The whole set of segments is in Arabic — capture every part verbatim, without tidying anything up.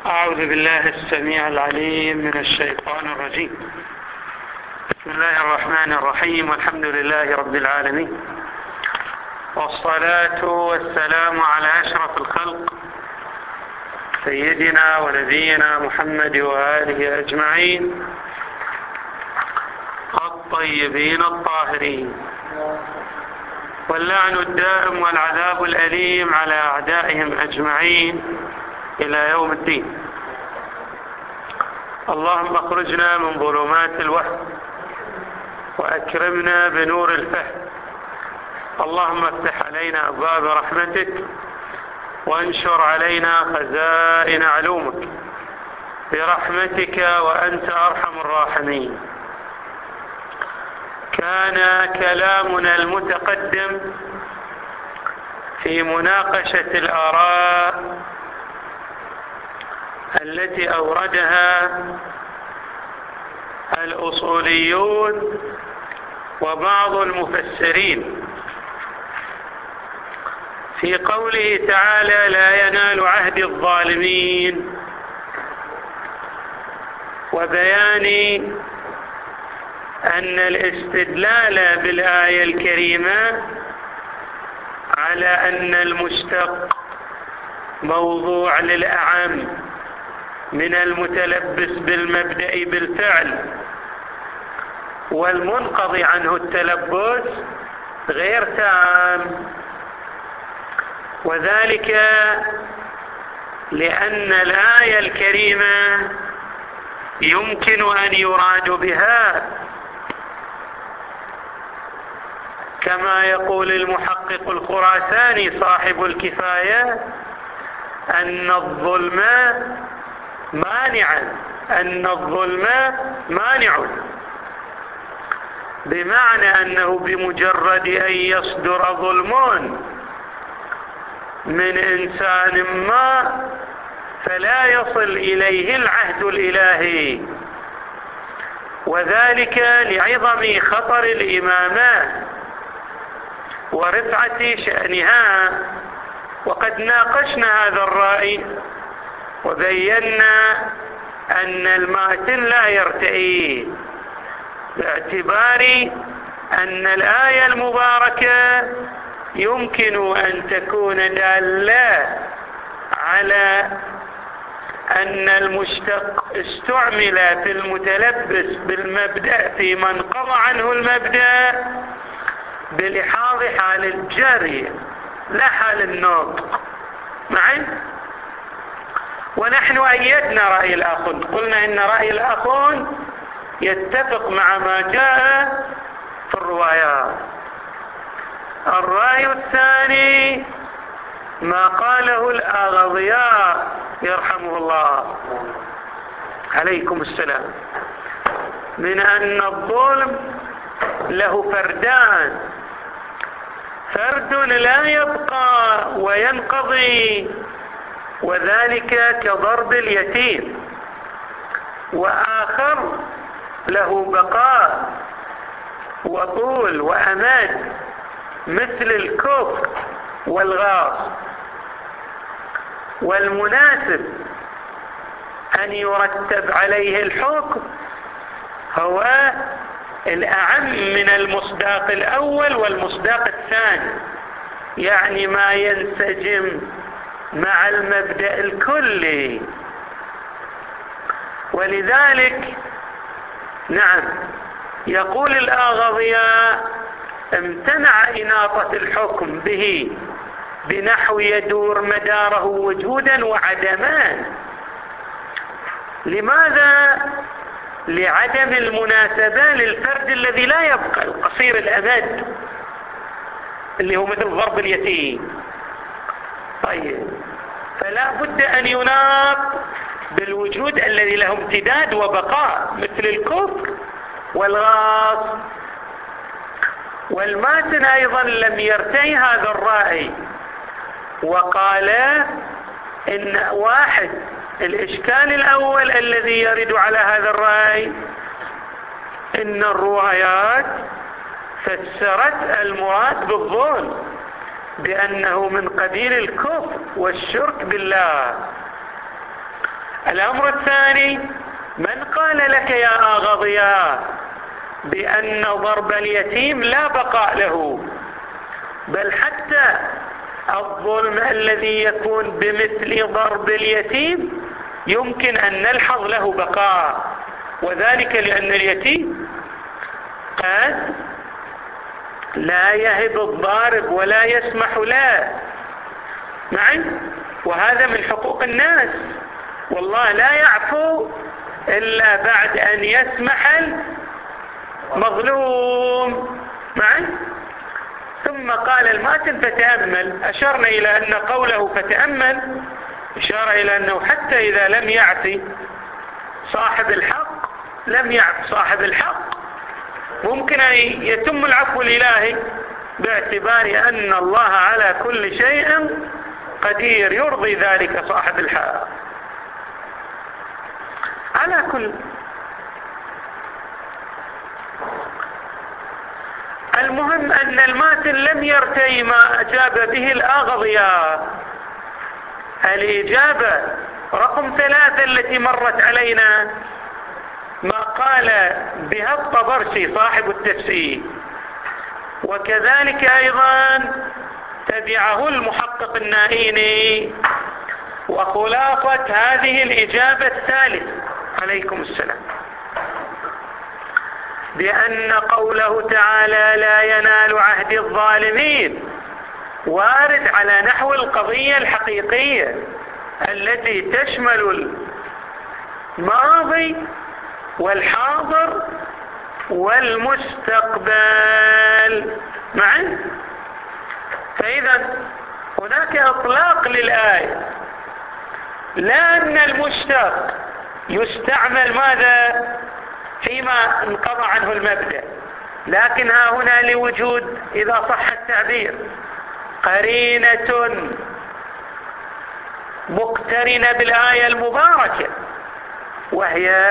أعوذ بالله السميع العليم من الشيطان الرجيم. بسم الله الرحمن الرحيم، والحمد لله رب العالمين، والصلاة والسلام على أشرف الخلق سيدنا ونبينا محمد وآله أجمعين الطيبين الطاهرين، واللعن الدائم والعذاب الأليم على أعدائهم أجمعين إلى يوم الدين. اللهم اخرجنا من ظلمات الوهم وأكرمنا بنور الفهم. اللهم افتح علينا أبواب رحمتك وانشر علينا خزائن علومك برحمتك وأنت أرحم الراحمين. كان كلامنا المتقدم في مناقشة الآراء التي أوردها الأصوليون وبعض المفسرين في قوله تعالى: لا ينال عهد الظالمين، وبيان أن الاستدلال بالآية الكريمة على أن المشتق موضوع للأعم من المتلبس بالمبدأ بالفعل، والمنقضي عنه التلبس غير تام، وذلك لأن الآية الكريمة يمكن أن يراد بها كما يقول المحقق الخراساني صاحب الكفاية أن الظلم مانعا أن الظلم مانع، بمعنى أنه بمجرد أن يصدر ظلم من إنسان ما فلا يصل إليه العهد الإلهي، وذلك لعظم خطر الإمامة ورفعة شأنها. وقد ناقشنا هذا الرأي وبينا أن الماتن لا يرتئي، باعتبار أن الآية المباركة يمكن أن تكون دالة على أن المشتق استعمل في المتلبس بالمبدأ في من قضى عنه المبدأ بلحاظ حال الجري لا حال النطق معي. ونحن أيدنا رأي الآخون، قلنا إن رأي الآخون يتفق مع ما جاء في الروايات. الرأي الثاني ما قاله الأغضياء يرحمه الله عليكم السلام، من أن الظلم له فردان، فرد لا يبقى وينقضي وذلك كضرب اليتيم، وآخر له بقاء وطول وأمد مثل الكفر والغاص. والمناسب أن يرتب عليه الحكم هو الأعم من المصداق الأول والمصداق الثاني، يعني ما ينسجم مع المبدأ الكلي. ولذلك نعم يقول الآغضياء امتنع إناطة الحكم به بنحو يدور مداره وجودا وعدما. لماذا؟ لعدم المناسبة للفرد الذي لا يبقى، القصير الأمد اللي هو مثل ضرب اليتيم. طيب، فلا بد أن يناط بالوجود الذي له امتداد وبقاء مثل الكفر والغاص. والماتن أيضا لم يرتئي هذا الرأي، وقال إن واحد الإشكال الأول الذي يرد على هذا الرأي إن الروايات فسرت المراد بالظلم بأنه من قبيل الكفر والشرك بالله، الأمر الثاني: من قال لك يا آغاضيا بأن ضرب اليتيم لا بقاء له، بل حتى الظلم الذي يكون بمثل ضرب اليتيم يمكن أن نلحظ له بقاء، وذلك لأن اليتيم قد لا يهب الضارب ولا يسمح له معي، وهذا من حقوق الناس، والله لا يعفو إلا بعد أن يسمح المظلوم معي. ثم قال الماتن فتأمل، أشرنا إلى أن قوله فتأمل إشارة إلى أنه حتى إذا لم يعفي صاحب الحق لم يعف صاحب الحق ممكن أن يتم العفو الإلهي، باعتبار أن الله على كل شيء قدير يرضي ذلك صاحب الحق. على كل المهم أن الماتن لم يرتئي ما أجاب به الآغضياء. الإجابة رقم ثلاثة التي مرت علينا ما قال بها الطبرسي صاحب التفسير، وكذلك أيضا تبعه المحقق النائيني، وخلاصة هذه الإجابة الثالثة عليكم السلام بأن قوله تعالى لا ينال عهد الظالمين وارد على نحو القضية الحقيقية التي تشمل الماضي والحاضر والمستقبل معا. فإذا هناك إطلاق للآية، لا أن المشتق يستعمل ماذا فيما انقضى عنه المبدأ، لكن ها هنا لوجود إذا صح التعبير قرينة مقترنة بالآية المباركة، وهي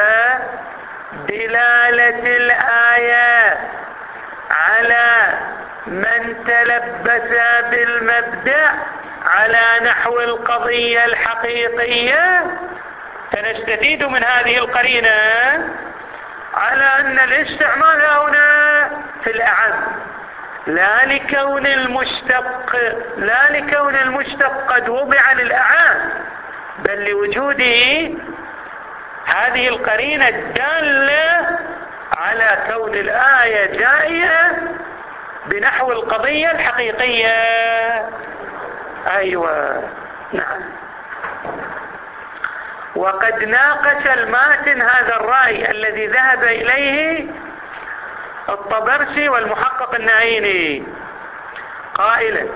دلالة الآية على من تلبس بالمبدأ على نحو القضية الحقيقية، فنستفيد من هذه القرينة على أن الاستعمال هنا في الأعم، لا لكون المشتق لا لكون المشتق قد وضع للأعم، بل لوجوده هذه القرينة الدالة على كون الآية جائية بنحو القضية الحقيقية. أيوة نعم. وقد ناقش الماتن هذا الرأي الذي ذهب إليه الطبرسي والمحقق النائيني قائلا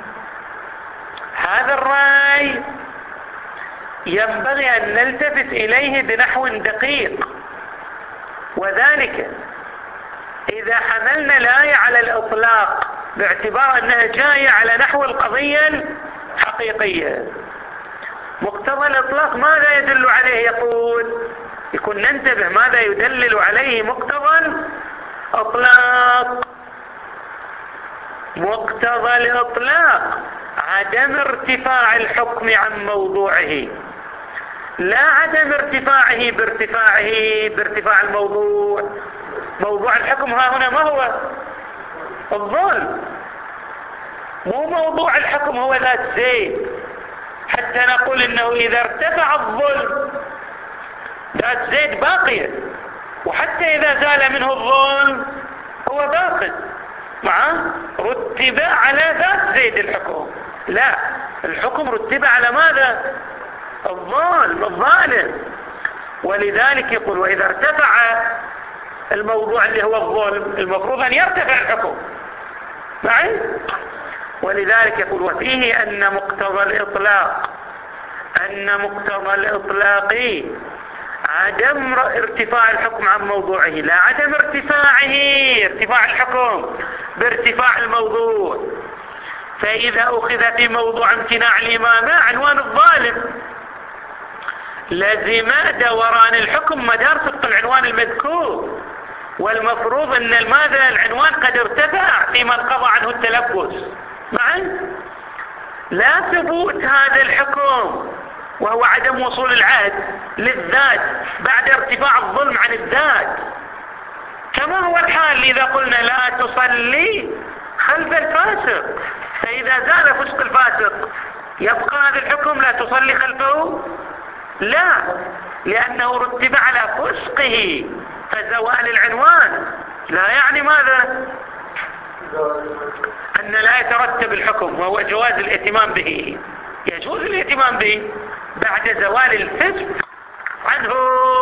هذا الرأي ينبغي أن نلتفت إليه بنحو دقيق، وذلك إذا حملنا الآية على الإطلاق باعتبار أنها جاية على نحو القضية الحقيقية. مقتضى الإطلاق ماذا يدل عليه؟ يقول يكون ننتبه ماذا يدلل عليه مقتضى الإطلاق. مقتضى الإطلاق عدم ارتفاع الحكم عن موضوعه، لا عدم ارتفاعه بارتفاعه بارتفاع الموضوع. موضوع الحكم ها هنا ما هو؟ الظلم. مو موضوع الحكم هو ذات زيد حتى نقول انه اذا ارتفع الظلم ذات زيد باقية، وحتى اذا زال منه الظلم هو باقي معه رتب على ذات زيد الحكم. لا، الحكم رتب على ماذا؟ الظالم الظالم. ولذلك يقول واذا ارتفع الموضوع اللي هو الظلم المفروض ان يرتفع الحكم معي. ولذلك يقول وفيه ان مقتضى الاطلاق ان مقتضى الاطلاق عدم ارتفاع الحكم عن موضوعه، لا عدم ارتفاعه ارتفاع الحكم بارتفاع الموضوع. فإذا أخذ في موضوع امتناع الإمامة عنوان الظالم لزم دوران الحكم مدار صدق العنوان المذكور، والمفروض أن ماذا العنوان قد ارتفع فيما انقضى عنه التلبس معا. لا ثبوت هذا الحكم وهو عدم وصول العهد للذات بعد ارتفاع الظلم عن الذات، كما هو الحال إذا قلنا لا تصلي خلف الفاسق، فإذا زال فسق الفاسق يبقى هذا الحكم لا تصلي خلفه؟ لا، لأنه رتب على فسقه، فزوال العنوان لا يعني ماذا؟ أن لا يترتب الحكم، وهو جواز الاهتمام به. يجوز الاهتمام به بعد زوال الفسق عنه.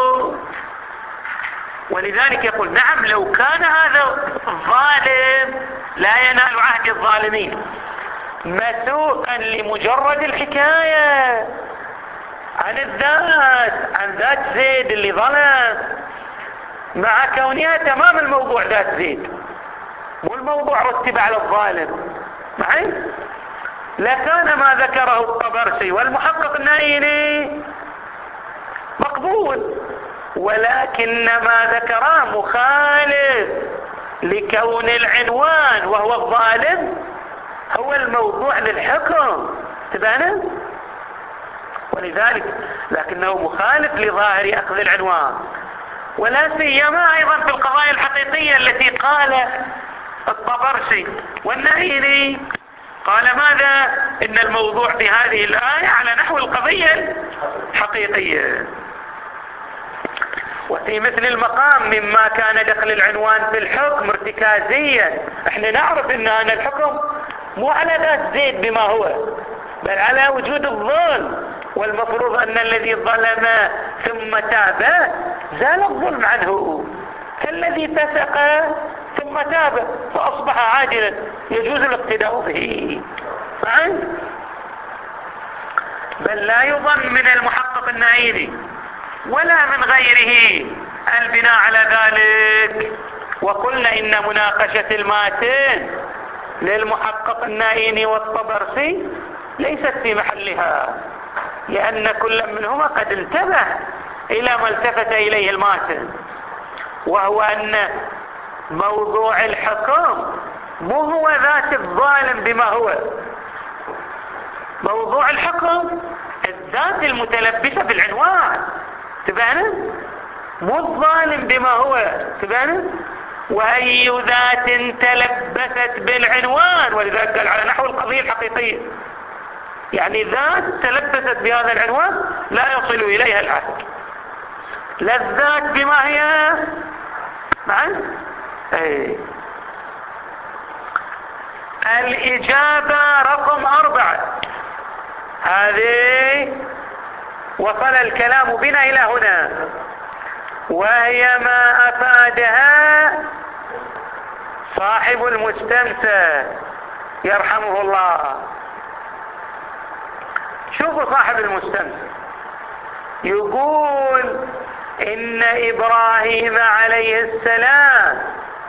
ولذلك يقول نعم لو كان هذا الظالم لا ينال عهد الظالمين مسوقا لمجرد الحكاية عن الذات، عن ذات زيد اللي ظلم، مع كونها تمام الموضوع ذات زيد والموضوع رتب على الظالم معي، لكان ما ذكره الطبرسي والمحقق النائيني مقبول، ولكن ما ذكره مخالف لكون العنوان وهو الظالم هو الموضوع للحكم تبانا، ولذلك لكنه مخالف لظاهر أخذ العنوان، ولا سيما أيضا في القضايا الحقيقية التي قال الطبرسي والنائيني قال ماذا؟ إن الموضوع في هذه الآية على نحو القضية الحقيقية. وفي مثل المقام مما كان دخل العنوان في الحكم ارتكازيا، احنا نعرف ان هذا الحكم مو على ذات زيد بما هو، بل على وجود الظلم، والمفروض ان الذي ظلم ثم تاب زال الظلم عنه، كالذي فسق ثم تاب فاصبح عاجلا يجوز الاقتداء به. فعلا بل لا يظن من المحقق النائيني ولا من غيره البناء على ذلك. وقلنا إن مناقشة الماتن للمحقق النائيني والطبرسي ليست في محلها، لأن كل منهما قد انتبه إلى ما التفت إليه الماتن، وهو أن موضوع الحكم مو هو ذات الظالم بما هو، موضوع الحكم الذات المتلبسة بالعنوان تبانا، مو الظالم بما هو تبانا. وأي ذات تلبست بالعنوان، ولذلك قال على نحو القضية الحقيقية، يعني ذات تلبست بهذا العنوان لا يصل إليها العهد، لا الذات بما هي معا. ايه. الإجابة رقم أربعة هذه وصل الكلام بنا إلى هنا، وهي ما أفادها صاحب المستمتع يرحمه الله. شوفوا صاحب المستمتع يقول إن إبراهيم عليه السلام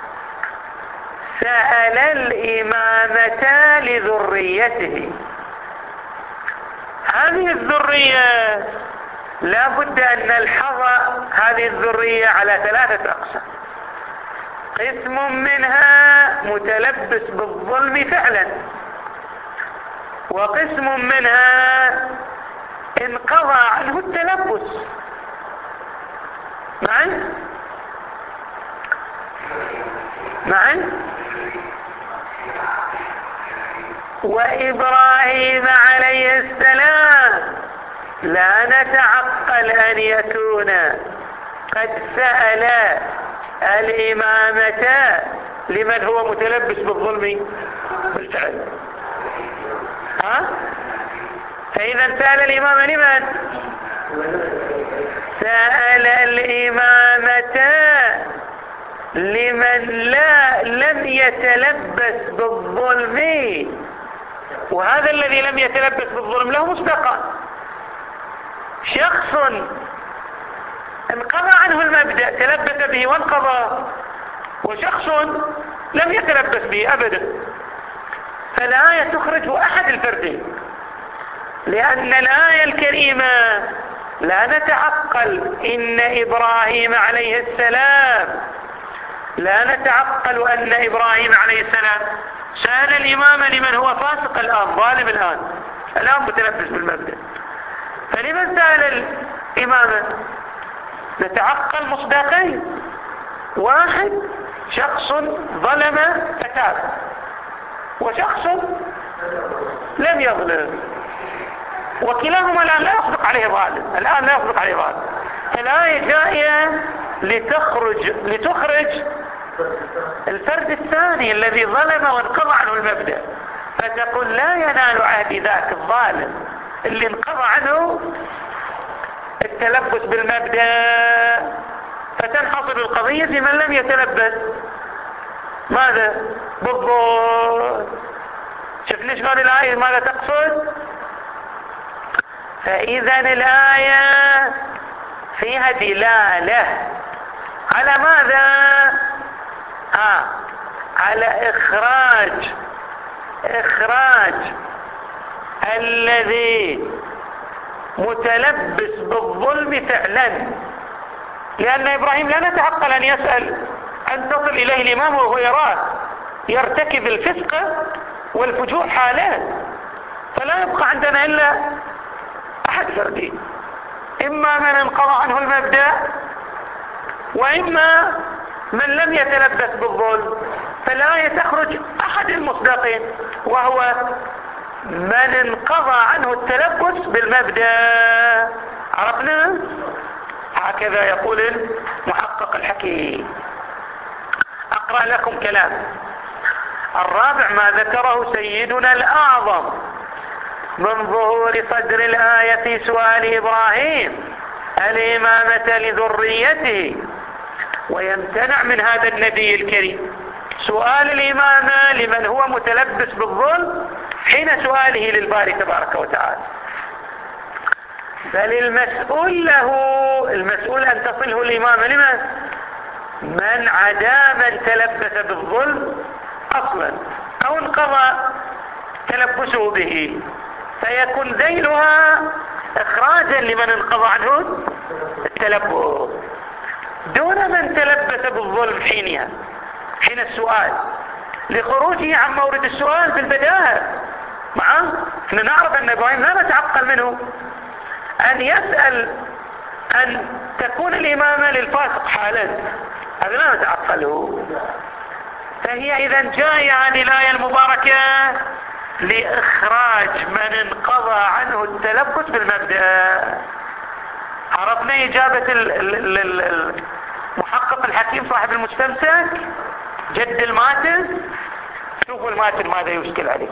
سأل الإمامة لذريته. هذه الذرية لا بد أن نلحظ هذه الذرية على ثلاثة أقسام، قسم منها متلبس بالظلم فعلا، وقسم منها انقضى عنه التلبس معي معي وإبراهيم عليه السلام لا نتعقل أن يكون قد سأل الإمامة لمن هو متلبس بالظلم بالفعل. ها؟ فإذا سأل الإمامة لمن؟ سأل الإمامة لمن لا لم يتلبس بالظلم، وهذا الذي لم يتلبس بالظلم له مصداقان، شخص انقضى عنه المبدأ تلبس به وانقضى، وشخص لم يتلبس به أبدا. فالآية تخرج أحد الفردين، لأن الآية الكريمة لا نتعقل إن إبراهيم عليه السلام لا نتعقل أن إبراهيم عليه السلام سأل الإمام لمن هو فاسق الآن ظالم الآن الآن متلبس بالمبدأ، فلمن سأل الإمامة؟ نتعقل مصداقين: واحد شخص ظلم فتاب، وشخص لم يظلم، وكلاهما الآن لا يصدق عليه ظالم، الآن لا يصدق عليه ظالم. الآية جاية لتخرج لتخرج الفرد الثاني الذي ظلم وانقضى عنه المبدأ، فتقول لا ينال عهد ذاك الظالم اللي انقضى عنه التلبس بالمبدأ، فتنحصر القضية في من لم يتلبس ماذا؟ بالظلم. شفنا شلون الآية ماذا تقصد؟ فإذا الآية فيها دلالة على ماذا؟ آه على إخراج إخراج الذي متلبس بالظلم فعلا، لأن إبراهيم لا نتعقل أن يسأل أن تصل إليه الإمام وهو يراه يرتكب الفسق والفجور حالات، فلا يبقى عندنا إلا أحد فردين: إما من انقضى عنه المبدأ، وإما من لم يتلبس بالظلم. فالآية تخرج أحد المصداقين، وهو من انقضى عنه التلبس بالمبدأ. عرفنا؟ هكذا يقول المحقق الحكيم. أقرأ لكم كلام الرابع ما ذكره سيدنا الأعظم من ظهور صدر الآية في سؤال إبراهيم الإمامة لذريته، ويمتنع من هذا النبي الكريم سؤال الإمامة لمن هو متلبس بالظلم حين سؤاله للباري تبارك وتعالى، بل المسؤول له المسؤول أن تصله الإمامة لمن؟ من عدا من تلبس بالظلم أصلا أو انقضى تلبسه به، فيكون ذيلها إخراجا لمن انقضى عنه التلبس دون من تلبس بالظلم حينها حين السؤال، لخروجه عن مورد السؤال في البداهة. معه احنا نعرف أن إبراهيم لا نتعقل منه أن يسأل أن تكون الإمامة للفاسق حالا، هذا لا نتعقله. فهي إذا جاية عن الآية المباركة لإخراج من انقضى عنه التلبس بالمبدأ. عرفنا إجابة المحقق الحكيم صاحب المستمسك جد الماتن؟ شوفوا الماتن ماذا يشكل عليه.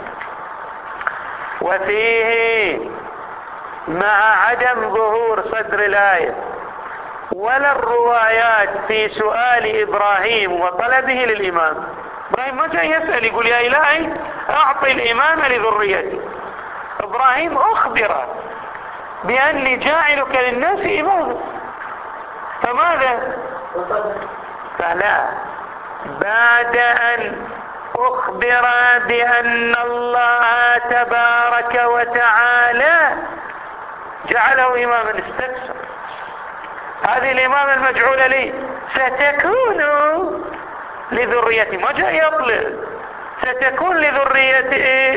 وفيه مع عدم ظهور صدر الآية ولا الروايات في سؤال إبراهيم وطلبه للإمام، إبراهيم ما جاء يسأل يقول يا إلهي أعطي الإمامة لذريتي، إبراهيم أخبر بأني جاعلك للناس إماما، فماذا؟ فلا، بعد أن أخبر بأن الله تبارك وتعالى جعله إماما استفسر هذه الإمامة المجعولة لي ستكون لذريتي، ما جاء يطلب ستكون لذريتي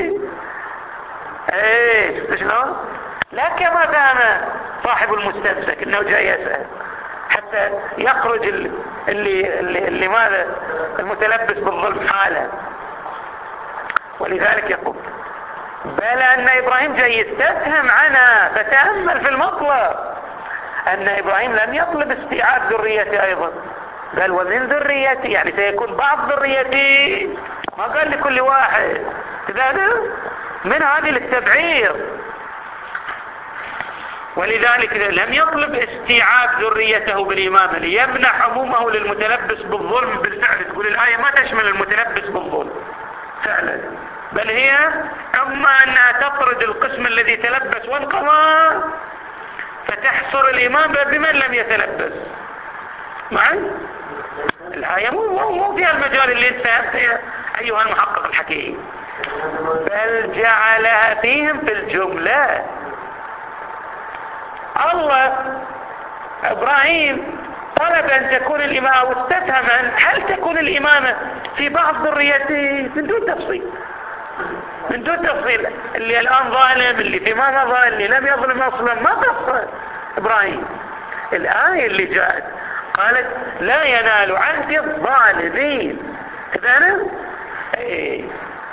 ايش شلون؟ لا كما فهم صاحب المستمسك انه جاء يسأل حتى يخرج اللي, اللي, اللي ماذا المتلبس بالظلم حالا. ولذلك يقول بل أن إبراهيم جاي يستفهم عنها، فتأمل في المطلب أن إبراهيم لم يطلب استيعاب ذريتي أيضا، قال ومن ذريتي يعني سيكون بعض ذريتي، ما قال لكل واحد كذلك من هذه التبعير. ولذلك لم يطلب استيعاب ذريته بالإمامة ليمنع عمومه للمتلبس بالظلم بالفعل. تقول الآية ما تشمل المتلبس بالظلم فعلا، بل هي أما أنها تطرد القسم الذي تلبس وانقضى فتحصر الإمامة بمن لم يتلبس. معي الآية مو مو فيها المجال اللي انت فهمت أيها المحقق الحكيم، بل جعلها فيهم في الجملة. الله إبراهيم طلب أن تكون الإمامة واستفهم عن هل تكون الإمامة في بعض ذريته من دون تفصيل، من دون تفصيل اللي الآن ظالم اللي في ماذا ظالم اللي لم يظلم أصلا ما تفصل، إبراهيم. الآية اللي جاءت قالت لا ينال عهد الظالمين. كذا ايه،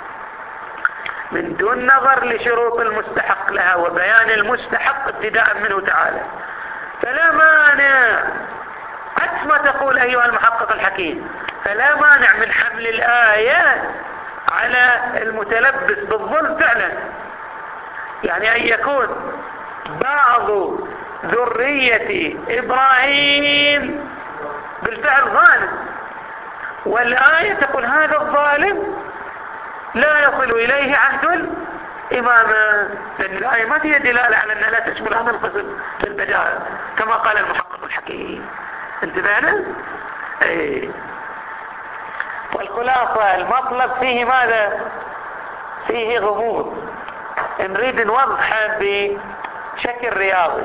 من دون نظر لشروط المستحق لها وبيان المستحق ابتداء منه تعالى. فلا مانع، عكس ما تقول أيها المحقق الحكيم، فلا مانع من حمل الآية على المتلبس بالظلم فعلا. يعني أن يكون بعض ذرية إبراهيم بالفعل ظالم، والآية تقول هذا الظالم لا يصل إليه عهد الإمامة، لأن الآية ما فيها دلالة على أنها لا تشمل هذا القسم بالبداية كما قال المحقق الحكيم. انتبهنا؟ ايه. والخلاصة المطلب فيه ماذا؟ فيه غموض، نريد نوضحه بشكل رياضي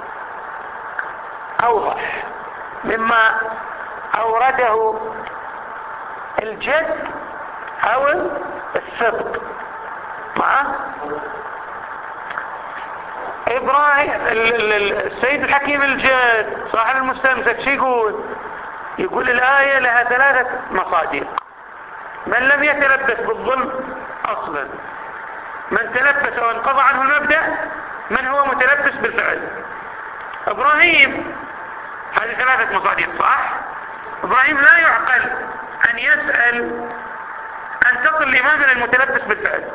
أوضح مما أورده الجد أو السبط. معه إبراهيم السيد الحكيم الجد صاحب المستمسك شو يقول؟ يقول الآية لها ثلاثة مصادر: من لم يتلبس بالظلم أصلا، من تلبس وانقضى عنه المبدأ، من هو متلبس بالفعل. إبراهيم هذه ثلاثة مصادر صح؟ إبراهيم لا يعقل أن يسأل أن تصل الإمام للمتلبس بالفعل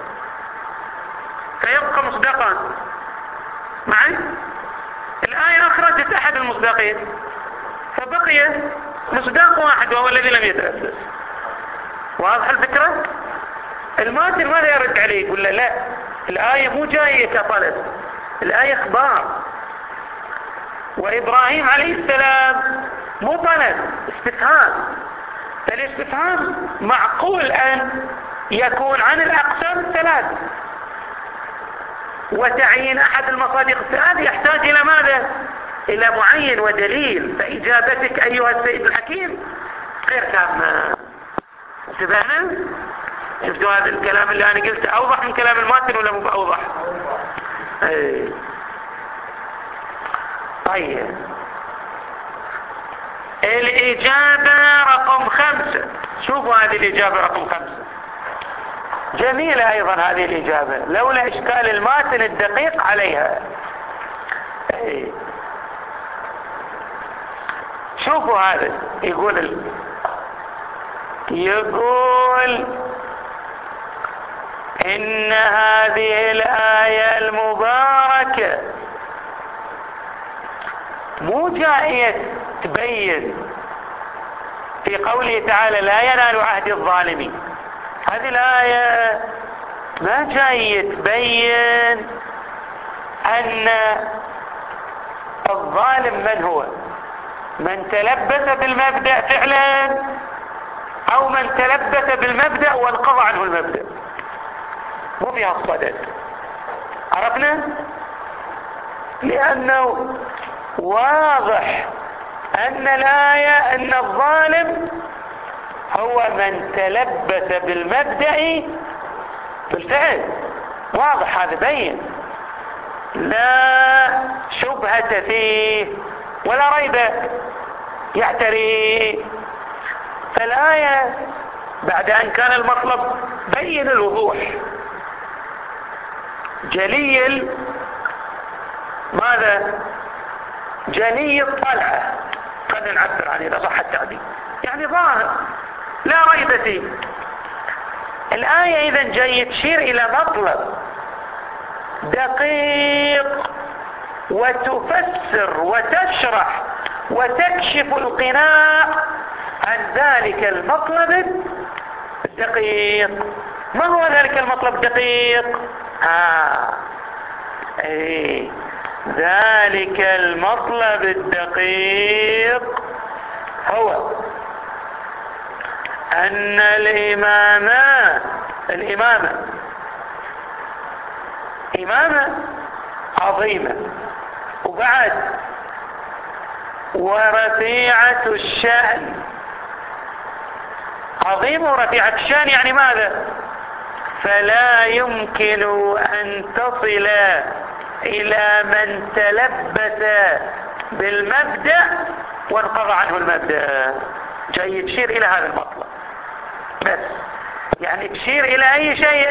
فيبقى مصداقا. معي؟ الآية أخرجت أحد المصداقين فبقي مصداق واحد وهو الذي لم يتلبس. واضح الفكرة؟ الماتر ماذا يرد عليه؟ يقول له لا، الآية مو جاية كطلب، الآية إخبار، وإبراهيم عليه السلام مو طلب، استفهام. فالاستفهام معقول أن يكون عن الأقسام الثلاث، وتعيين أحد المصادر الثلاث يحتاج إلى ماذا؟ إلى معين ودليل. فإجابتك أيها السيد الحكيم غير تامة. انتبهنا؟ شفتوا هذا الكلام اللي أنا قلته أوضح من كلام الماتن ولا مو أوضح؟ ايه. طيب الإجابة رقم خمسة، شوفوا هذه الإجابة رقم خمسة جميلة أيضا هذه الإجابة لولا إشكال الماتن الدقيق عليها. ايه. شوفوا هذا يقول يقول إن هذه الآية المباركة مو جائية تبين في قوله تعالى لا ينال عهد الظالمين. هذه الآية ما جاية تبين أن الظالم من هو، من تلبس بالمبدأ فعلا أو من تلبس بالمبدأ وانقضى عنه المبدأ. مو فيها الصدد. عرفنا؟ لأنه واضح أن الآية أن الظالم هو من تلبس بالمبدأ بالفعل. واضح هذا بين، لا شبهة فيه ولا ريب يعتري. فالآية بعد أن كان المطلب بين الوضوح جلي ماذا؟ جلي الطلعة، قد نعبر عنه إذا صح التعبير، يعني ظاهر لا ريب فيه. الآية إذا جاي تشير إلى مطلب دقيق وتفسر وتشرح وتكشف القناع عن ذلك المطلب الدقيق. ما هو ذلك المطلب الدقيق؟ آه. ايه. ذلك المطلب الدقيق هو أن الإمامة الإمامة إمامة عظيمة، وبعد ورفيعة الشأن. عظيمة ورفيعة الشأن يعني ماذا؟ فلا يمكن أن تصل إلى من تلبس بالمبدأ وانقضى عنه المبدأ. جاي تشير إلى هذا المطلب بس، يعني تشير إلى أي شيء؟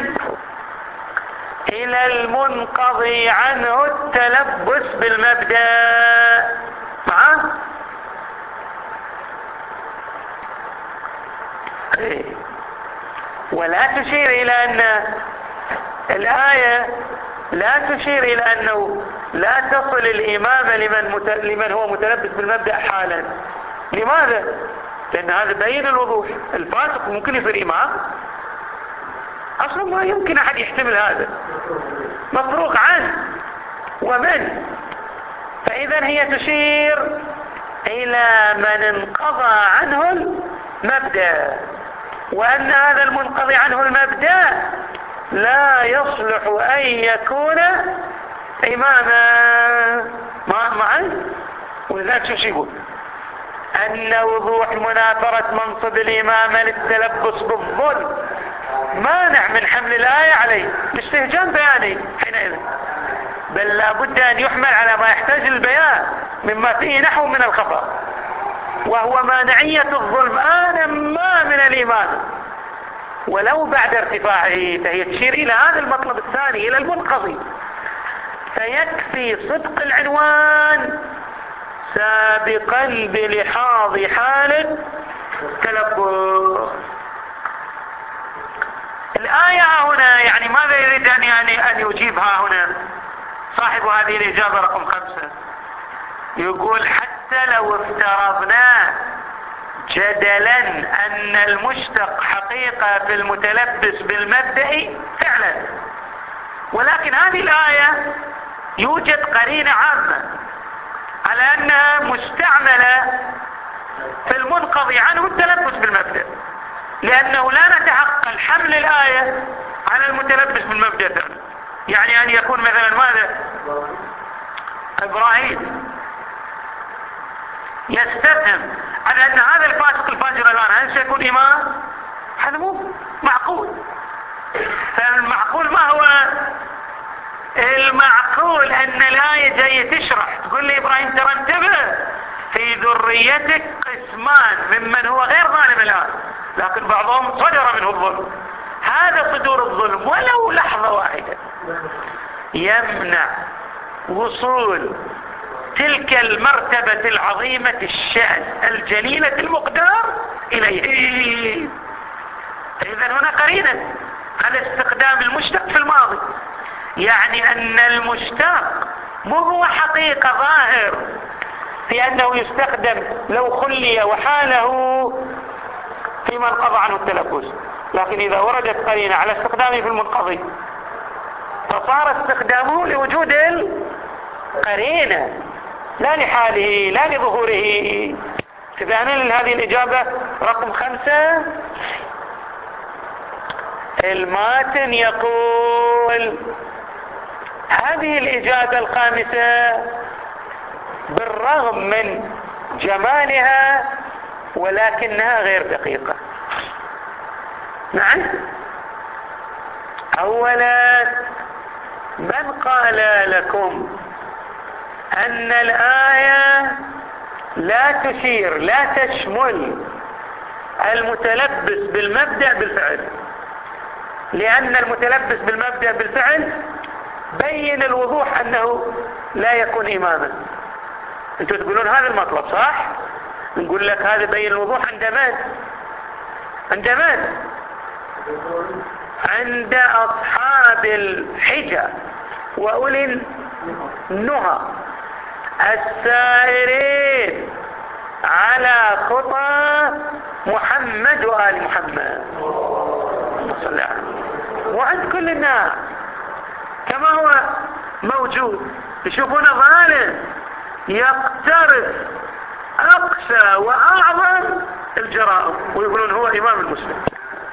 إلى المنقضي عنه التلبس بالمبدأ. معه؟ ولا تشير إلى أن الآية لا تشير إلى أنه لا تصل الإمامة لمن, مت... لمن هو متلبس بالمبدأ حالا. لماذا؟ لأن هذا بين الوضوح. الفاسق ممكن يصير إمام؟ أصلا ما يمكن أحد يحتمل هذا، مفروغ عنه ومن. فإذا هي تشير إلى من انقضى عنه المبدأ، وأن هذا المنقضي عنه المبدأ لا يصلح أن يكون إماما. ما معي؟ ولذلك شو يقول؟ أن وضوح منافرة منصب الإمامة للتلبس بالظلم مانع من حمل الآية عليه باستهجان بياني حينئذ، بل لا بد أن يحمل على ما يحتاج البيان مما فيه نحو من الخطأ، وهو مانعية الظلم آنا ما من الإمام ولو بعد ارتفاعه. فهي تشير إلى هذا المطلب الثاني، إلى المنقضي. فيكفي صدق العنوان سابقا بلحاظ حال التلبس. الآية هنا يعني ماذا يريد أن أن يجيبها هنا صاحب هذه الإجابة رقم خمسة؟ يقول حتى لو افترضنا جدلا أن المشتق حقيقة في المتلبس بالمبدأ فعلا، ولكن هذه الآية يوجد قرينة عامة على أنها مستعملة في المنقضي عنه التلبس بالمبدأ، لأنه لا نتعقل حمل الآية على المتلبس بالمبدأ. يعني أن يكون مثلا ماذا؟ إبراهيم يستفهم على أن هذا الفاسق الفاجر الآن هل سيكون إمام؟ هذا مو معقول. فالمعقول ما هو؟ المعقول أن الآية جاية تشرح تقول لي إبراهيم ترى انتبه، في ذريتك قسمان ممن هو غير ظالم الآن، لكن بعضهم صدر منه الظلم. هذا صدور الظلم ولو لحظة واحدة يمنع وصول تلك المرتبة العظيمة الشأن الجليلة المقدار إليه. إذن هنا قرينة على استخدام المشتق في الماضي، يعني أن المشتق مو هو حقيقة ظاهر في أنه يستخدم لو خلي وحاله فيما انقضى عنه التلبس، لكن إذا وردت قرينة على استخدامه في المنقضي فصار استخدامه لوجود القرينة لا لحاله لا لظهوره. تبعنا هذه الإجابة رقم خمسة. الماتن يقول هذه الإجابة الخامسة بالرغم من جمالها ولكنها غير دقيقة. نعم. أولا من قال لكم أن الآية لا تشير لا تشمل المتلبس بالمبدأ بالفعل؟ لأن المتلبس بالمبدأ بالفعل بين الوضوح أنه لا يكون إماما. أنتوا تقولون هذا المطلب صح؟ نقول لك هذا بين الوضوح عند من؟ عند من؟ عند أصحاب الحجة وأولي النهى السائرين على خطى محمد وآل محمد صلى الله عليه وسلم، وعند كل الناس كما هو موجود. يشوفون ظالم يقترف أقسى وأعظم الجرائم ويقولون هو إمام المسلم.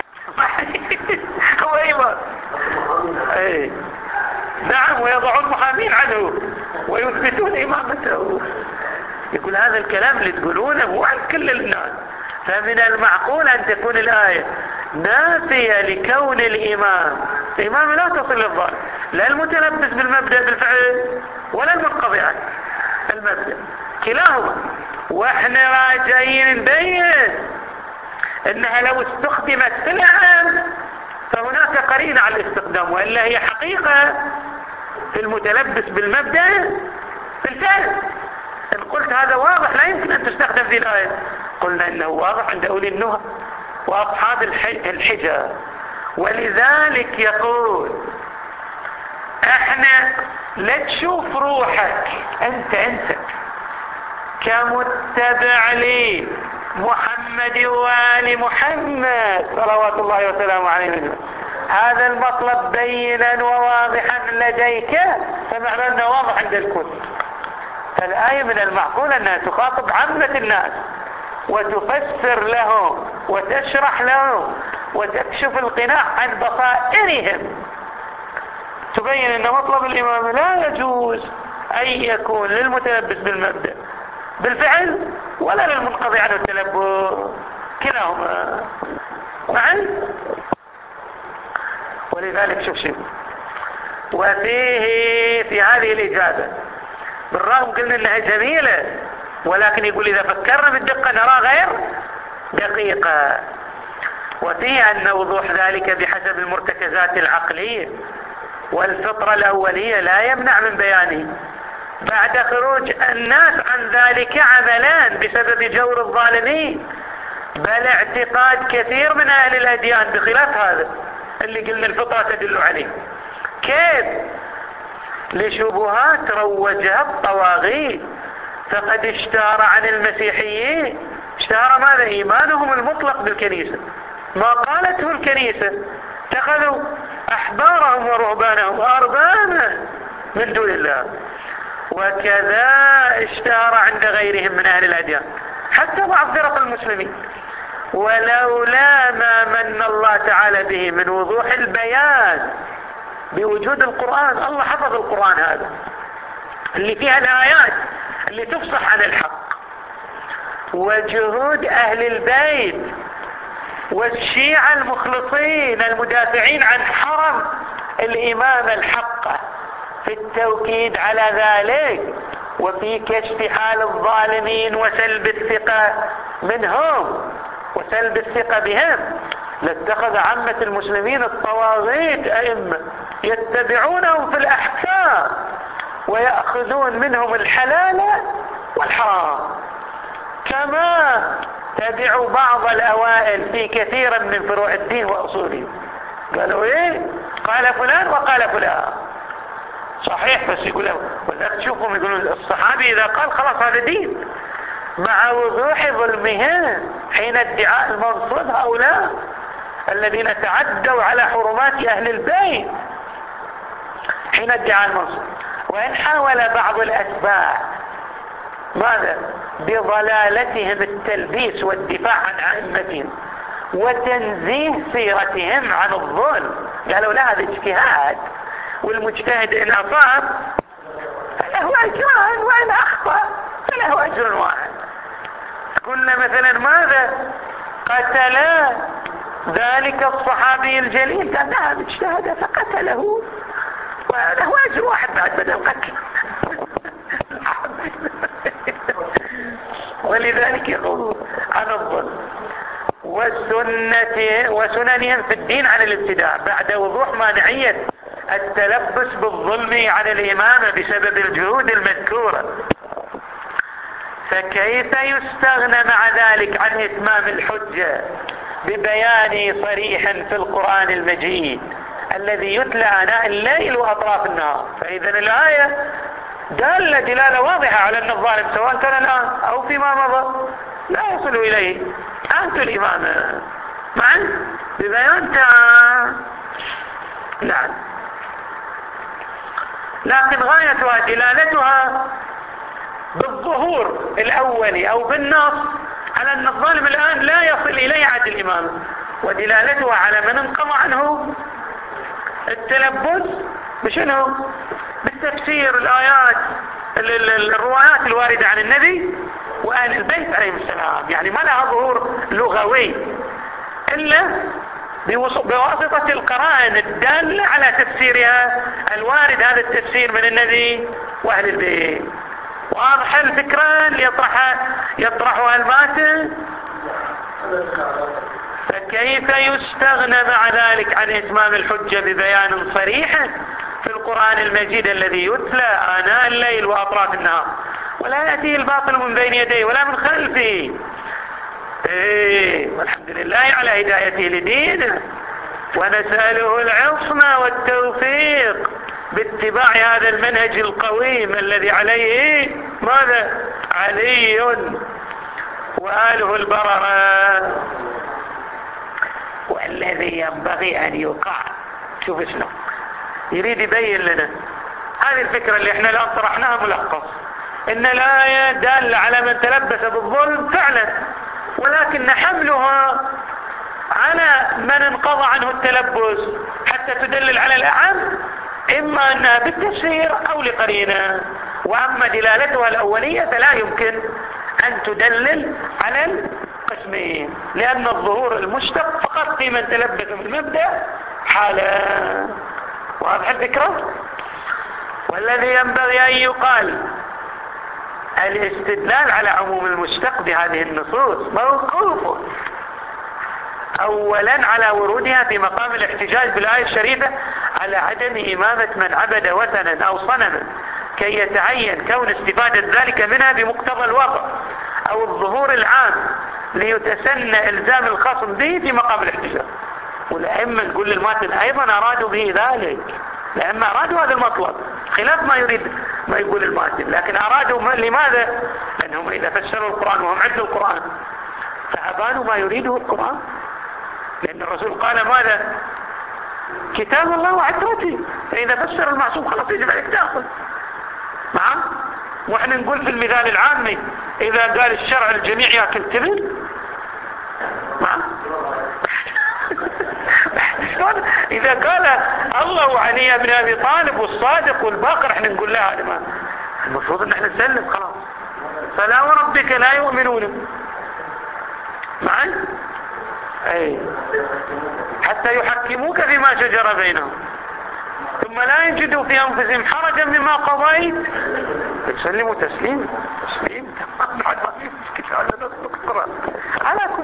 هو إمام. أي نعم، ويضعون محامين عنه ويثبتون إمامته. يقول هذا الكلام اللي تقولونه هو عن كل الناس. فمن المعقول أن تكون الآية نافية لكون الإمام الإمامة لا تصل للظالم، لا المتلبس بالمبدأ بالفعل ولا المنقضي عنه المبدأ، كلاهما. واحنا راجعين نبين انها لو استخدمت في العام فهناك قرينة على الاستخدام، وإلا هي حقيقة في المتلبس بالمبدأ في الفعل. إن قلت هذا واضح لا يمكن أن تستخدم في الآية، قلنا إنه واضح عند أولي النهى وأصحاب الحجة. ولذلك يقول احنا لا تشوف روحك انت انت كمتبع لي محمد وآل محمد صلوات الله وسلامه عليه، هذا المطلب بينا وواضحا لديك، فمعنى انه واضح عند الكل. فالآية من المعقول انها تخاطب عامة الناس وتفسر لهم وتشرح لهم وتكشف القناع عن بصائرهم، تبين ان مطلب الامام لا يجوز ان يكون للمتلبس بالمبدأ بالفعل ولا للمنقضي عنه التلبس، كلاهما معا. ولذلك شوف شوف وفيه في هذه الإجابة بالرغم قلنا انها جميلة، ولكن يقول اذا فكرنا بالدقة نرى غير دقيقة. وفيه ان وضوح ذلك بحسب المرتكزات العقلية والفطرة الأولية لا يمنع من بيانه بعد خروج الناس عن ذلك عملان بسبب جور الظالمين، بل اعتقاد كثير من أهل الأديان بخلاف هذا اللي قلنا الفطرة تدل عليه. كيف؟ لشبهات روجها الطواغيت، فقد اشتهر عن المسيحيين، اشتهر ماذا؟ إيمانهم المطلق بالكنيسة، ما قالته الكنيسة، اتخذوا أحبارهم ورهبانهم أربابا من دون الله. وكذا اشتهر عند غيرهم من أهل الأديان حتى بعض فرق المسلمين، ولولا ما من الله تعالى به من وضوح البيان بوجود القرآن. الله حفظ القرآن هذا اللي فيها الآيات اللي تفصح عن الحق، وجهود أهل البيت والشيعة المخلصين المدافعين عن حرم الإمام الحق في التوكيد على ذلك وفي كشف حال الظالمين وسلب الثقة منهم وسلب الثقة بهم، لاتخذ عامة المسلمين الطواغيت أئمة يتبعونهم في الأحكام ويأخذون منهم الحلال والحرام، كما تبعوا بعض الأوائل في كثير من فروع الدين وأصوله. قالوا إيه؟ قال فلان وقال فلان صحيح، بس يقول وذلك تشوفهم يقولون الصحابي إذا قال خلاص هذا دين، مع وضوح ظلمهم حين ادعاء المنصب هؤلاء الذين تعدوا على حرمات أهل البيت حين ادعاء المنصب. وإن حاول بعض الأتباع ماذا؟ بضلالتهم التلبيس والدفاع عن أئمتهم وتنزيه سيرتهم عن الظلم، قالوا لا هذا اجتهاد، والمجتهد إن أصاب فله أجران وإن أخطأ فله أجر واحد. قلنا مثلا ماذا؟ قتل ذلك الصحابي الجليل، قال نعم اجتهد فقتله وله أجر واحد بعد بدل قتل. ولذلك يقول عن الظلم والسنة وسننهم في الدين عن الابتداع بعد وضوح مانعية التلبس بالظلم عن الإمامة بسبب الجهود المذكورة. فكيف يستغنى مع ذلك عن إتمام الحجة ببيان صريح في القرآن المجيد الذي يتلى آناء الليل وأطراف النهار؟ فإذا الآية دالة دلالة واضحة على أن الظالم سواء كان الآن أو فيما مضى لا يصل إليه أنت الإمامة معا ببيان تام. نعم، لكن غايتها دلالتها بالظهور الأولي أو بالنص على أن الظالم الآن لا يصل إليه عد الإمامة، ودلالتها على من انقضى عنه التلبس بشنو؟ بالتفسير الآيات الروايات الواردة عن النبي وآل البيت عليهم السلام، يعني ما لها ظهور لغوي إلا بواسطة القرائن الدالة على تفسيرها الوارد هذا التفسير من النبي وأهل البيت. واضح الفكرة اللي يطرحها يطرحها الماتن؟ فكيف يستغنى مع ذلك عن إتمام الحجة ببيان صريح في القرآن المجيد الذي يتلى آناء الليل وأطراف النهار ولا يأتيه الباطل من بين يديه ولا من خلفه؟ إيه، والحمد لله على هدايته لدينه، ونسأله العصمة والتوفيق باتباع هذا المنهج القويم الذي عليه ماذا؟ علي وآله البررة. والذي ينبغي أن يقع، شوف شنو يريد يبين لنا هذه الفكرة اللي احنا الآن طرحناها ملخص، إن الآية دالة على من تلبس بالظلم فعلا، ولكن حملها على من انقضى عنه التلبس حتى تدلل على الأعم، إما أنها بالتفسير أو لقرينة. وأما دلالتها الأولية فلا يمكن أن تدلل على القسمين، لأن الظهور المشتق فقط في من تلبس بالمبدأ حالا. واضح الفكرة؟ والذي ينبغي أن يقال الاستدلال على عموم المشتق بهذه النصوص موقوف أولا على ورودها في مقام الاحتجاج بالآية الشريفة على عدم إمامة من عبد وثنا أو صنما كي يتعين كون استفادة ذلك منها بمقتضى الوضع أو الظهور العام ليتسنى إلزام الخصم به في مقام الاحتجاج. والأئمة نقول للماتن أيضا أرادوا به ذلك، لأن أرادوا هذا المطلب خلاف ما يريد ما يقول الماتن، لكن أرادوا لماذا؟ لأنهم إذا فسروا القرآن وهم عندوا القرآن فأبانوا ما يريده القرآن، لأن الرسول قال ماذا؟ كتاب الله وعترته، فإذا فسر المعصوم خلاص يجب عليك تأخذ. نعم، وإحنا نقول في المثال العامي إذا قال الشرع الجميع يأكل تبن، نعم إذا قال الله وعلي بن أبي طالب والصادق والباقر احنا نقول لا، هذا ما المفروض ان احنا نسلم خلاص. فلا وربك لا يؤمنون معي اي حتى يحكموك فيما شجر بينهم ثم لا يجدوا في انفسهم حرجا مما قضيت تسلموا تسليم تسليم على كل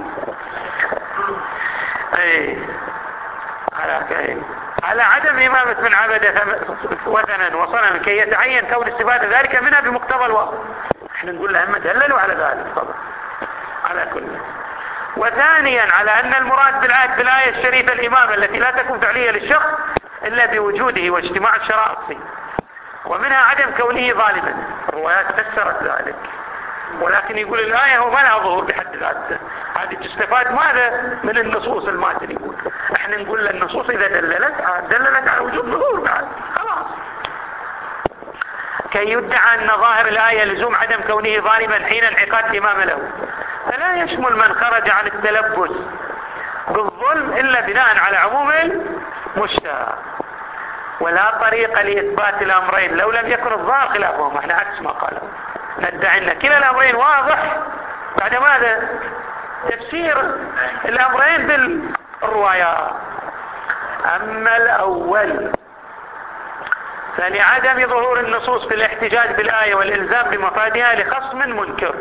اي على كي. على عدم إمامة من عبد وثنا وصنما كي يتعين كون استفادة ذلك منها بمقتضى الوضع. احنا نقول لهم دللوا على ذلك طبعا على كل. وثانيا على أن المراد بالآية بالآية الشريفة الإمامة التي لا تكون فعلية للشخص إلا بوجوده واجتماع الشرائط فيه، ومنها عدم كونه ظالما. الروايات فسرت ذلك، ولكن يقول الآية هو ما لها ظهور بحد ذاتها، هذه تستفاد ماذا من النصوص الماتن. يقول احنا نقول للنصوص إذا دللت دللت على وجود ظهور بعد خلاص. كي يدعى أن ظاهر الآية لزوم عدم كونه ظالما حين انعقاد الإمامة له، فلا يشمل من خرج عن التلبس بالظلم إلا بناء على عموم المشتهى، ولا طريقة لإثبات الأمرين لو لم يكن الظاهر خلافهم. احنا عكس ما قالوا، ندعي أن كلا الأمرين واضح بعد ماذا؟ تفسير الأمرين بالروايات. أما الأول فلعدم ظهور النصوص في الاحتجاج بالآية والإلزام بمفادها لخصم منكر.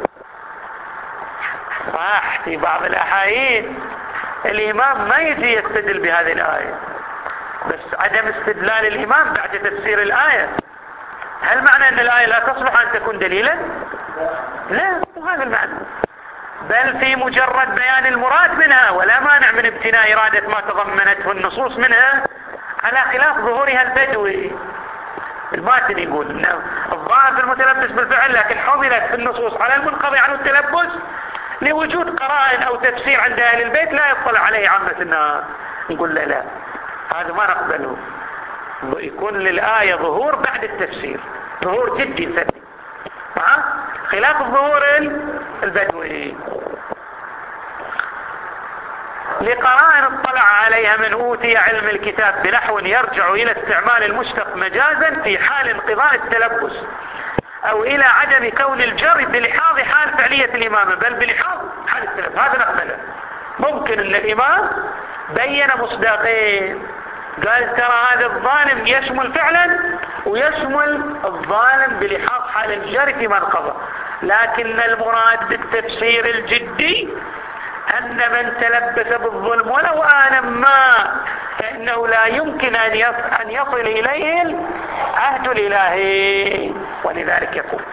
صح في بعض الأحايين الإمام ما يجي يستدل بهذه الآية، بس عدم استدلال الإمام بعد تفسير الآية هل معنى أن الآية لا تصلح أن تكون دليلا؟ لا، هذا المعنى، بل في مجرد بيان المراد منها ولا مانع من ابتناء إرادة ما تضمنته النصوص منها على خلاف ظهورها البدوي. الماتن يقول إنه الظاهر في المتلبس بالفعل لكن حملت في النصوص على المنقضي عنه التلبس لوجود قرائن أو تفسير عند أهل البيت لا يطلع عليه عامة الناس. نقول لا لا، هذا ما نقبله، يكون للآية ظهور بعد التفسير، ظهور جدي فدي خلاف الظهور البدوي. لقرائن اطلع عليها من أوتي علم الكتاب بنحو يرجع إلى استعمال المشتق مجازا في حال انقضاء التلبس، أو إلى عدم كون الجر بلحاظ حال فعلية الإمامة بل بلحاظ حال التلبس. هذا نقبله، ممكن أن الإمام بين مصداقين، قال ترى هذا الظالم يشمل فعلا ويشمل الظالم بلحاظ حال الجار في منقبه، لكن المراد بالتفسير الجدي أن من تلبس بالظلم ولو آنا ما فإنه لا يمكن أن يصل إليه العهد الإلهي، ولذلك يقول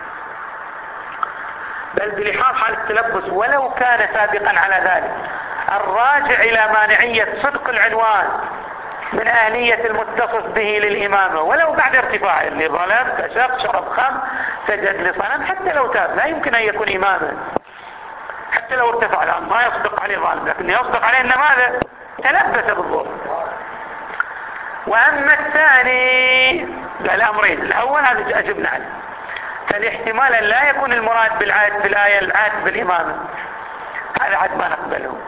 بل بلحاظ حال التلبس ولو كان سابقا على ذلك الراجع إلى مانعية صدق العنوان من أهلية المتصف به للإمامة ولو بعد ارتفاعه، اللي ظلم كشف شرب خمر سجد لصنم حتى لو تاب لا يمكن أن يكون إماما حتى لو ارتفع، الآن ما يصدق عليه ظالم، لكن يصدق عليه أن ماذا تلبس بالظلم. وأما الثاني قال أمرين، الأول هذا أجبنا عنه، فالاحتمال أن لا يكون المراد بالعهد في الآية العهد بالإمامة، هذا عهد ما نقبله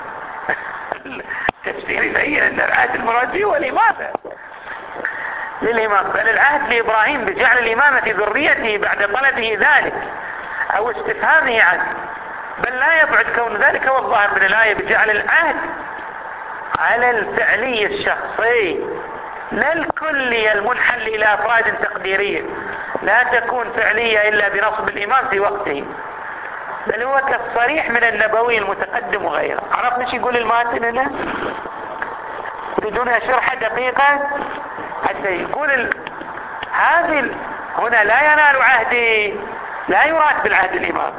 تفسير يبين أن العهد المراد به هو الإمامة للإمام، بل العهد لإبراهيم بجعل الإمامة ذريته بعد طلبه ذلك أو استفهامه عنه، بل لا يبعد كون ذلك هو الظاهر من الآية بجعل العهد على الفعلي الشخصي لا الكلي المنحل إلى أفراد تقديرية لا تكون فعلية إلا بنصب الإمام في وقته، بل هو كالصريح من النبوي المتقدم وغيره. عرفت مش يقول الماتن هنا بدون شرح دقيقة حتى يقول ال... هذه ال... هنا لا ينال عهدي، لا يراد بالعهد الإمام،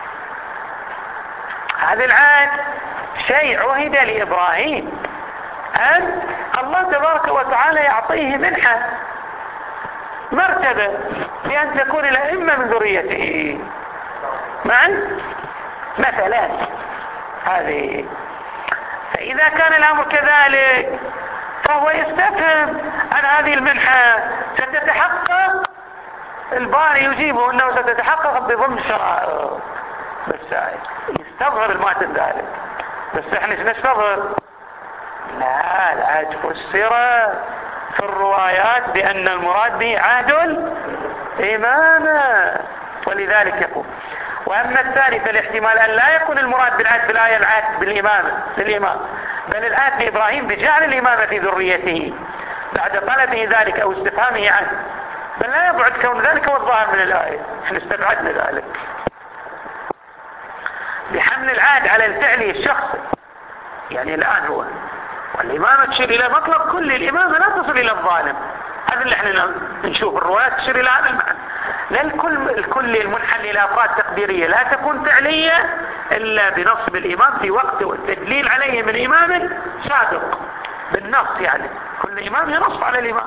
هذا العهد شيء عهد لإبراهيم أن الله تبارك وتعالى يعطيه منحة مرتبة بأن تكون الأئمة من ذريته معا مثلا هذه. فإذا كان الأمر كذلك فهو يستفهم عن هذه المنحة ستتحقق، الباري يجيبه أنه ستتحقق بضمن شرائع، بس يستظهر الماتن ذلك، بس احنا نستظهر لا العهد فسر في الروايات بأن المراد به عهد الإمامة، ولذلك يقول وأما الثاني فالاحتمال أن لا يكون المراد بالعهد في الآية العهد بالإمامة للإمام، بل العهد لإبراهيم بجعل الإمامة في ذريته بعد طلبه ذلك أو استفهامه عنه، بل لا يبعد كون ذلك هو الظاهر من الآية، احنا استبعدنا ذلك بحمل العهد على الفعل الشخصي. يعني الآن هو والإمامة تشير إلى مطلب كل الإمامة لا تصل إلى الظالم، هذا اللي احنا نشوف الروايات تشير إلى هذا المعنى، لا الكل الكل المنحل إلى أفراد تقديرية لا تكون فعلية إلا بنصب الإمام في وقته والتدليل عليه من إمام سابق بالنص، يعني كل إمام ينص على الإمام،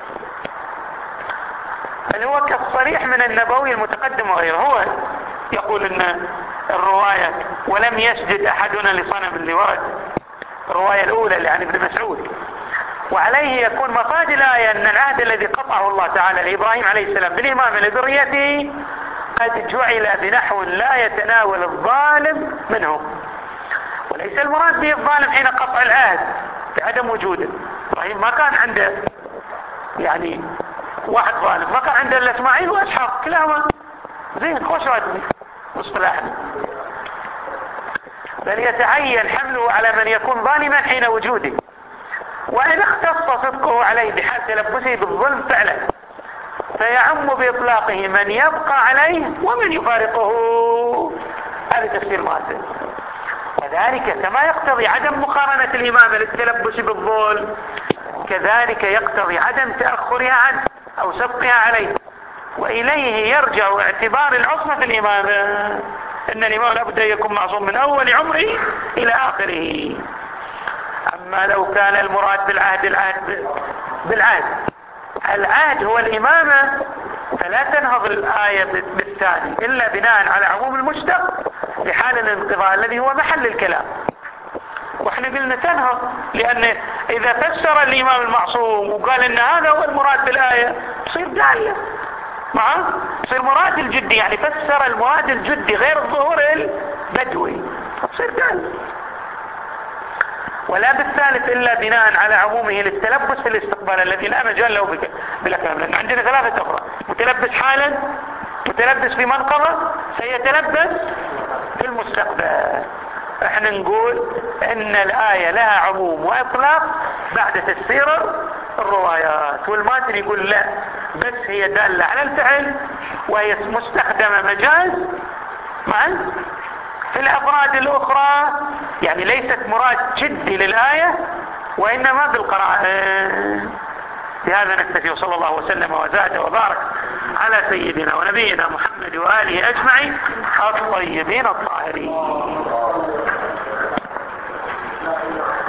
بل هو كالصريح من النبوي المتقدم وغيره. هو يقول ان الرواية ولم يسجد احدنا لصنم اللي ورد الرواية الاولى اللي عن ابن مسعود، وعليه يكون مفاد الآية ان العهد الذي قطعه الله تعالى لإبراهيم عليه السلام بالإمام لذريته قد جعل بنحو لا يتناول الظالم منهم، وليس المراد به الظالم حين قطع العهد بعدم وجوده. إبراهيم ما كان عنده يعني واحد ظالم، ما كان عنده الا اسماعيل واسحاق كلاهما زين خوش راتبي مصطلحنا، بل يتعين حمله على من يكون ظالما حين وجوده، وإن اختص صدقه عليه بحال تلبسه بالظلم فعلا فيعم بإطلاقه من يبقى عليه ومن يفارقه. هذا تفسير مؤثر، وذلك كما يقتضي عدم مقارنة الإمامة للتلبس بالظلم كذلك يقتضي عدم تأخرها عنه أو سبقها عليه، وإليه يرجع اعتبار العصمة في الإمامة، إن الإمام لابد أن يكون معصوم من أول عمره إلى آخره. أما لو كان المراد بالعهد العهد بالعهد العهد هو الإمامة فلا تنهض الآية بالثاني إلا بناء على عموم المشتق لحال الانقضاء الذي هو محل الكلام، واحنا قلنا تنهض لأن إذا فسر الإمام المعصوم وقال إن هذا هو المراد بالآية تصير دالة معه، تصير مراد الجدي، يعني فسر المراد الجدي غير الظهور البدوي تصير دالة، ولا بالثالث إلا بناء على عمومه للتلبس في الاستقبال الذي لا مجال له بلا كلام، لأن عندنا ثلاثة أخرى: متلبس حالا، متلبس في منقبة، سيتلبس في المستقبل. احنا نقول ان الآية لها عموم وإطلاق بعد تفسير الروايات، والماتن يقول لا، بس هي دالة على الفعل وهي مستخدمة مجاز معا في الأفراد الأخرى، يعني ليست مراد جدي للآية وإنما بالقرائن. بهذا نكتفي، وصلى الله وسلم وزاد وبارك على سيدنا ونبينا محمد وآله أجمعين الطيبين الطاهرين.